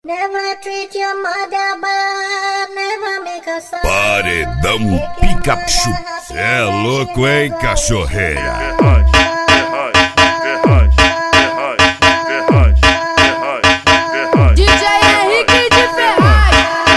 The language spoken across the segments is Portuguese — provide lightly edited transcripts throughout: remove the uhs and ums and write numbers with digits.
Never treat your mother bad, never make her sad. Paredão Pikachu. Cê é louco, hein, cachorreira? DJ Henrique de Ferraz.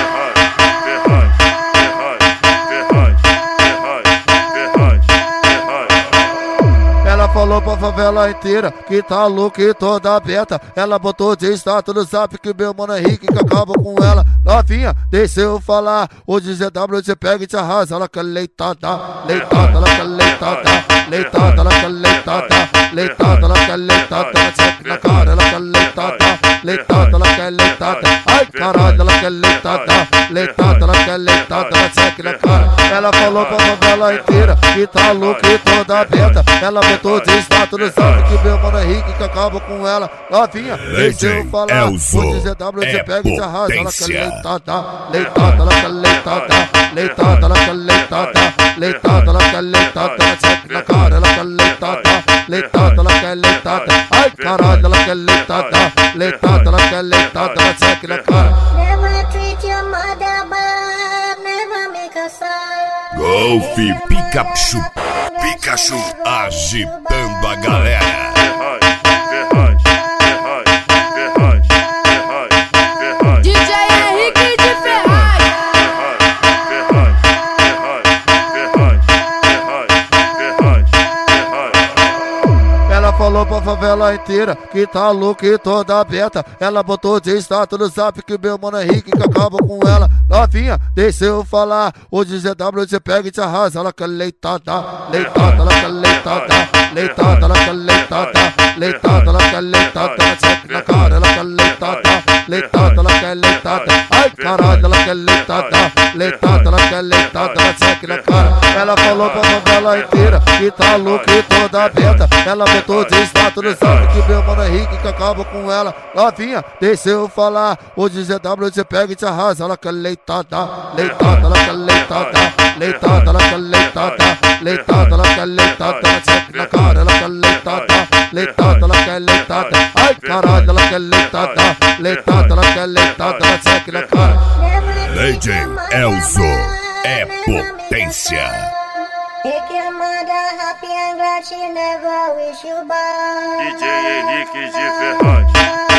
Ela falou pra favela inteira que tá louca e toda aberta. Ela botou de status no zap que meu mano Henrique que acaba com ela. Novinha, deixa eu falar. Hoje ZW você pega e te arrasa. Ela quer leitada, leitada, ela quer leitada, leitada, ela quer leitada, leitada, ela quer leitada. Cheque na cara, ela quer leitada, leitada, ela quer leitada. Ai caralho, ela quer leitada, leitada, ela quer leitada. Cheque na cara. Ela falou pra favela inteira que tá louca e toda aberta. Ela botou de status no zap que meu mano Henrique que acaba com ela. Novinha, deixa eu falar. Hoje ZW você pega e te arrasa. Ela quer leitada, leitada, ela quer leitada, leitada, ela quer leitada, leitada, ela quer leitada. Cheque na cara, ela quer leitada, leitada, ela quer leitada. Ai caralho, ela quer leitada, leitada, ela quer leitada. Cheque na cara. Never treat your mother bad, never make her sad. Golf Pikachu. Pikachu agitando a galera. DJ Henrique de Ferraz. Ela falou pra favela inteira que tá louca e toda aberta. Ela botou de status no zap que meu mano Henrique que acaba com ela. Novinha, deixa eu falar. Hoje ZW você pega e te arrasa. Ela quer leitada, leitada, ela quer leitada, leitada, ela quer leitada, leitada, ela quer leitada. Cheque na cara, ela quer leitada, leitada, ela quer leitada. Ai caralho, ela quer leitada, leitada, ela quer leitada. Cheque na cara. Ela falou pra favela inteira que tá louca e toda aberta. Ela botou de status no zap que meu mano Henrique que acaba com ela. Novinha, deixa eu falar. Hoje ZW você pega e te arrasa. Ela quer leitada, leitada, ela quer leitada, leitada, ela quer leitada, leitada, ela quer leitada. Cheque na cara, ela quer leitada, leitada, ela quer leitada. Ai caralho, ela quer leitada, leitada, ela quer leitada. Cheque na cara. DJ Elzo é potência. Make your mother happy and glad she never wish you bad. DJ Henrique de Ferraz.